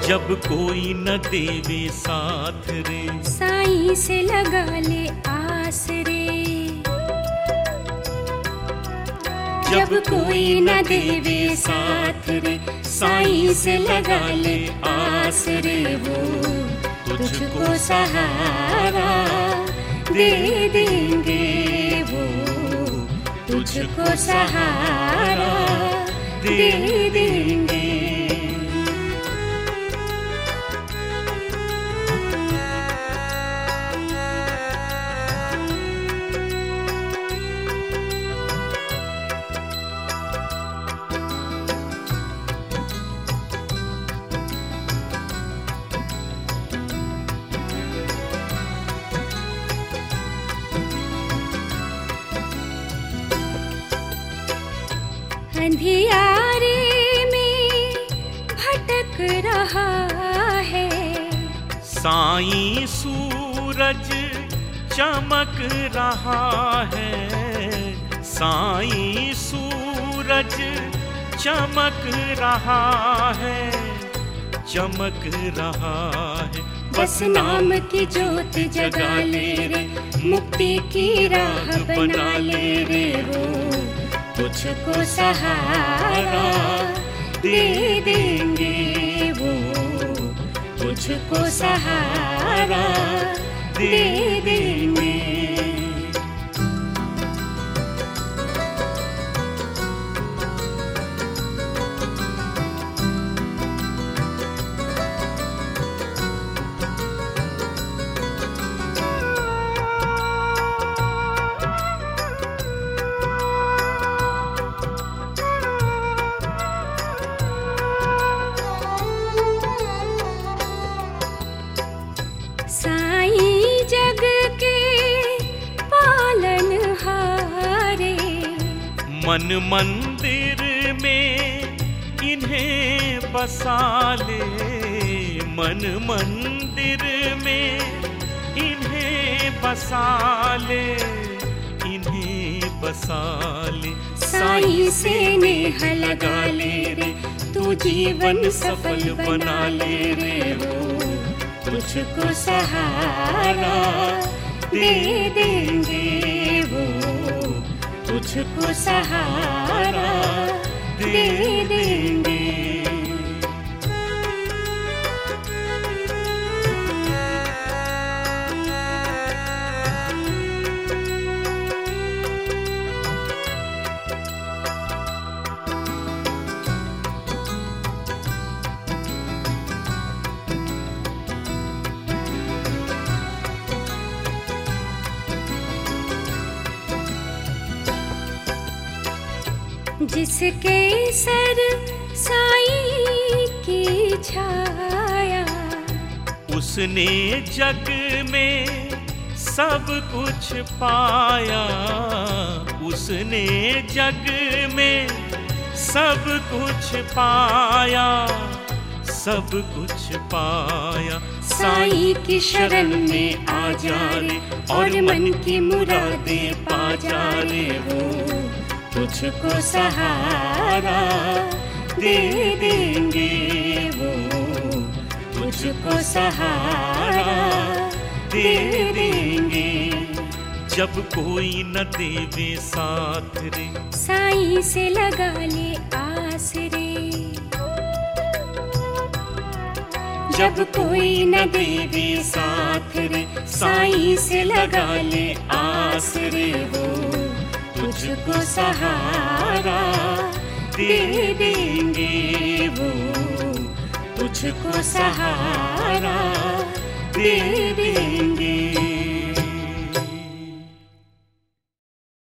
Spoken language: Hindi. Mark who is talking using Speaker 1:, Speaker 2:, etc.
Speaker 1: जब कोई न देवे साथ रे,
Speaker 2: साईं से लगा ले आस रे। जब कोई न देवे साथ रे, साईं से लगा ले आस रे। वो तुझको सहारा दे देंगे, वो तुझको सहारा दे देंगे। अंधियारे में भटक रहा है,
Speaker 1: साईं सूरज चमक रहा है। साईं सूरज चमक रहा है, चमक रहा है।
Speaker 2: बस नाम की ज्योत जगा ले रे, मुक्ति की राह बना ले रे। वो तुझको सहारा दे देंगे, वो तुझको सहारा दे देंगे। साईं जग के पालनहारे,
Speaker 1: मन मंदिर में इन्हें बसा ले। मन मंदिर में इन्हें बसा ले, इन्हें बसा ले।
Speaker 2: साईं से नेह लगा ले रे, तू जीवन सफल बना ले रे। वो तुझको सहारा दे देंगे, वो तुझको सहारा दे देंगे। जिसके सर साईं की छाया,
Speaker 1: उसने जग में सब कुछ पाया। उसने जग में सब कुछ पाया, सब कुछ पाया।
Speaker 2: साईं की शरण में आ जा रे, और मन की मुरादें पा जा रे। वो तुझको सहारा दे देंगे, वो तुझको सहारा दे देंगे।
Speaker 1: जब कोई न देवे साथ रे,
Speaker 2: साईं से लगा ले आस रे। जब कोई न देवे साथ रे, साईं से लगा ले आस रे। वो तुझको सहारा दे देंगे, वो तुझको सहारा दे देंगे।